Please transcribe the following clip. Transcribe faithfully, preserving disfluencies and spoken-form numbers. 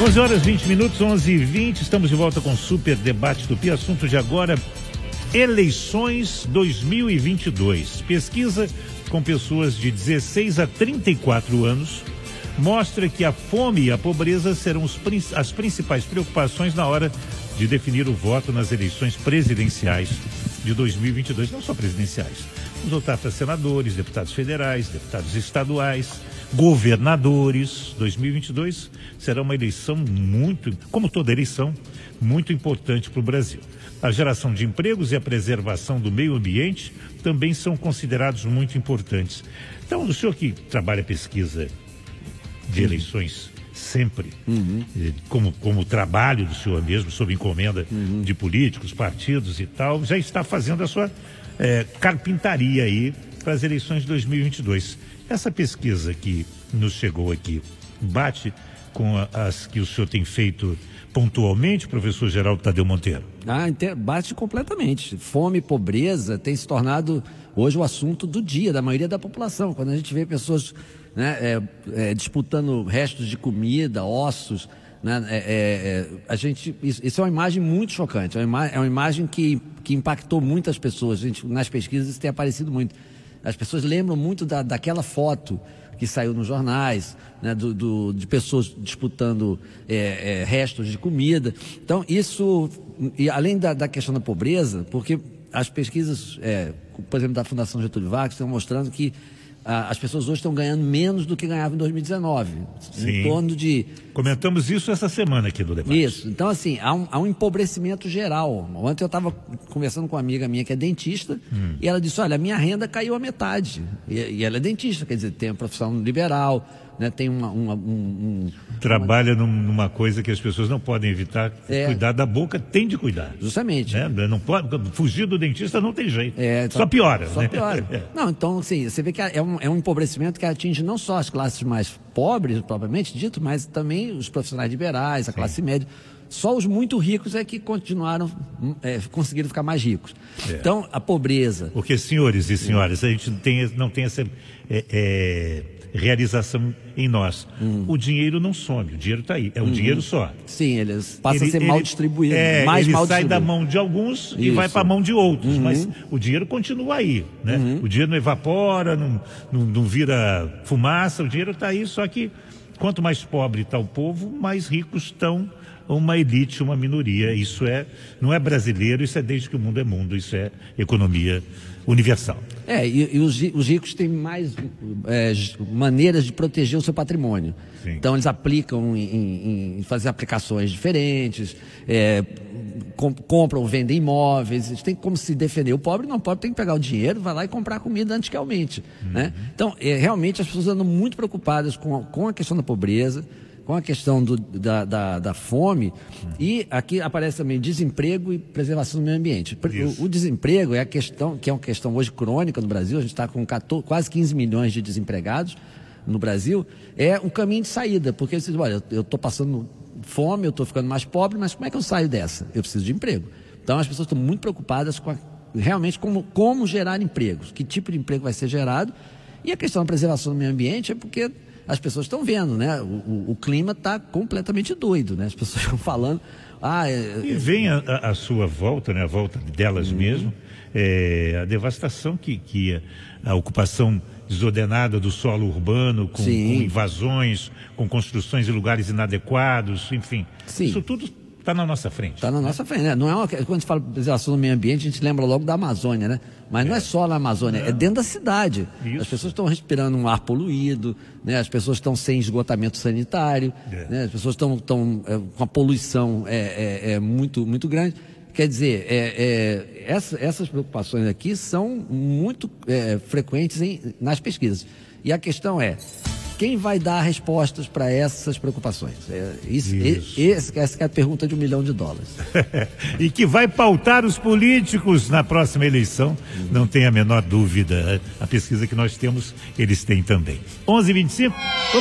onze horas e vinte minutos, onze e vinte, estamos de volta com o Super Debate Tupi. Assunto de agora, eleições dois mil e vinte e dois. Pesquisa com pessoas de dezesseis a trinta e quatro anos mostra que a fome e a pobreza serão os, as principais preocupações na hora de definir o voto nas eleições presidenciais de dois mil e vinte e dois, não só presidenciais. Vamos votar para senadores, deputados federais, deputados estaduais, governadores. dois mil e vinte e dois será uma eleição muito, como toda eleição, muito importante para o Brasil. A geração de empregos e a preservação do meio ambiente também são considerados muito importantes. Então, o senhor que trabalha pesquisa de eleições sempre, uhum. como, como trabalho do senhor mesmo, sob encomenda uhum. de políticos, partidos e tal, já está fazendo a sua é, carpintaria aí para as eleições de dois mil e vinte e dois. Essa pesquisa que nos chegou aqui bate com a, as que o senhor tem feito pontualmente, professor Geraldo Tadeu Monteiro? Ah, bate completamente. Fome e pobreza tem se tornado hoje o assunto do dia, da maioria da população. Quando a gente vê pessoas, né, é, é, disputando restos de comida, ossos, né, é, é, a gente, isso, isso é uma imagem muito chocante, é uma, ima, é uma imagem que, que impactou muitas pessoas. A gente, nas pesquisas isso tem aparecido muito. As pessoas lembram muito da, daquela foto que saiu nos jornais, né, do, do, de pessoas disputando é, é, restos de comida. Então, isso, e além da, da questão da pobreza, porque as pesquisas, é, por exemplo, da Fundação Getúlio Vargas, estão mostrando que ah, as pessoas hoje estão ganhando menos do que ganhavam em dois mil e dezenove. Sim. Em torno de... Comentamos isso essa semana aqui do debate. Isso. Então, assim, há um, há um empobrecimento geral. Ontem eu estava conversando com uma amiga minha que é dentista, hum. e ela disse, olha, a minha renda caiu a metade. E, e ela é dentista, quer dizer, tem uma profissão liberal, né, tem uma... uma um, um, Trabalha uma... numa coisa que as pessoas não podem evitar, é. Cuidar da boca, tem de cuidar. Justamente. Né? Não pode, fugir do dentista não tem jeito. É, só, só piora. Só né? piora. É. Não, então, assim, você vê que é um, é um empobrecimento que atinge não só as classes mais pobres, propriamente dito, mas também os profissionais liberais, a Sim. classe média. Só os muito ricos é que continuaram, é, conseguiram ficar mais ricos. É. Então, a pobreza... Porque, senhores e senhoras, a gente não tem, não tem essa é, é, realização em nós. Hum. O dinheiro não some, o dinheiro está aí, é um hum. dinheiro só. Sim, ele passa ele, a ser ele, mal distribuído, é, mais ele mal sai distribuído. da mão de alguns Isso. e vai para a mão de outros, uhum. mas o dinheiro continua aí, né? Uhum. O dinheiro não evapora, não, não, não vira fumaça, o dinheiro está aí, só que quanto mais pobre está o povo, mais ricos estão uma elite, uma minoria. Isso é, não é brasileiro, isso é desde que o mundo é mundo, isso é economia universal. É, e, e os, os ricos têm mais é, maneiras de proteger o seu patrimônio. Sim. Então eles aplicam em, em, em fazer aplicações diferentes, é, com, compram, vendem imóveis, eles têm como se defender. O pobre não, o pobre tem que pegar o dinheiro, vai lá e comprar comida antes que aumente. Uhum. Né? Então, é, realmente as pessoas andam muito preocupadas com a, com a questão da pobreza, com a questão do, da, da, da fome, uhum. e aqui aparece também desemprego e preservação do meio ambiente. O, o desemprego é a questão, que é uma questão hoje crônica no Brasil, a gente está com quatorze, quase quinze milhões de desempregados no Brasil, é um caminho de saída, porque você diz, olha, eu estou passando fome, eu estou ficando mais pobre, mas como é que eu saio dessa? Eu preciso de emprego. Então as pessoas estão muito preocupadas com a, realmente como, como gerar empregos, que tipo de emprego vai ser gerado, e a questão da preservação do meio ambiente é porque as pessoas estão vendo, né? O, o, o clima está completamente doido, né? As pessoas estão falando... Ah, é, e vem a, a sua volta, né? A volta delas uhum. mesmo, é, a devastação que, que a, a ocupação desordenada do solo urbano, com, com invasões, com construções em lugares inadequados, enfim. Sim. Isso tudo está na nossa frente. Está na nossa frente, né? Não é uma, quando a gente fala de preservação do meio ambiente, a gente lembra logo da Amazônia, né? Mas é. não é só na Amazônia, é, é dentro da cidade. Isso. As pessoas estão respirando um ar poluído, né? As pessoas estão sem esgotamento sanitário, é. né? As pessoas estão, estão é, com a poluição é, é, é muito, muito grande. Quer dizer, é, é, essa, essas preocupações aqui são muito é, frequentes em, nas pesquisas. E a questão é, quem vai dar respostas para essas preocupações? É, isso, isso. Esse, essa é a pergunta de um milhão de dólares. E que vai pautar os políticos na próxima eleição, uhum. não tem a menor dúvida. A pesquisa que nós temos, eles têm também. onze e vinte e cinco